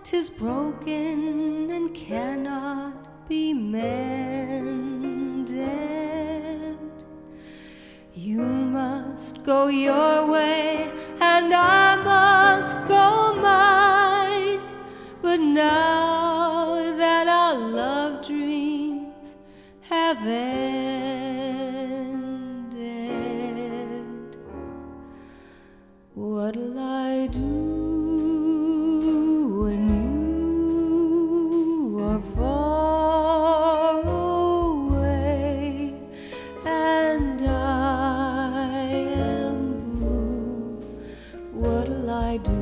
'tis broken and cannot be mended. You must go your way and I must go mine. But now that our love dreams have ended, what'll I do when you are far away and I am blue? What'll I do?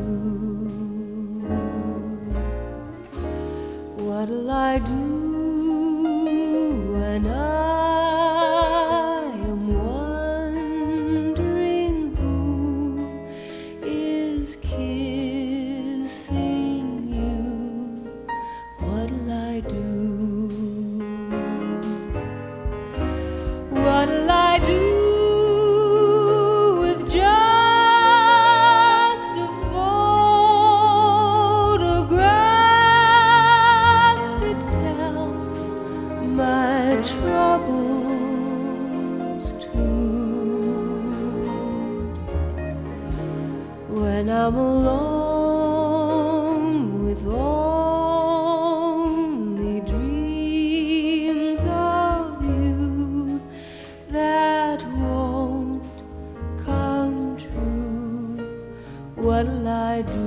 What'll I do when I am wondering who is kissing you? What'll I do? What'll I do with just a photograph to tell my troubles too? When I'm alone with only dreams of you that won't come true, what'll I do?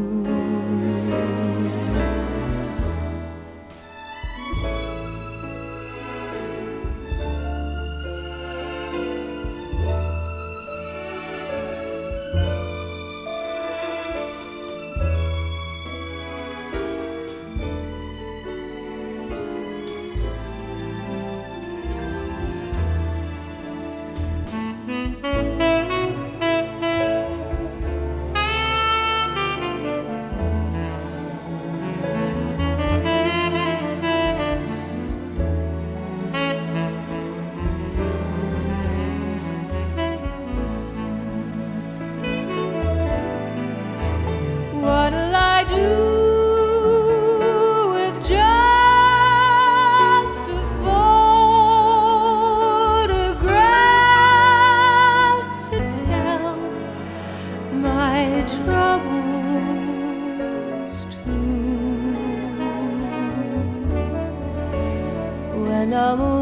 What'll I do with just a photograph to tell my troubles too? When I'm alone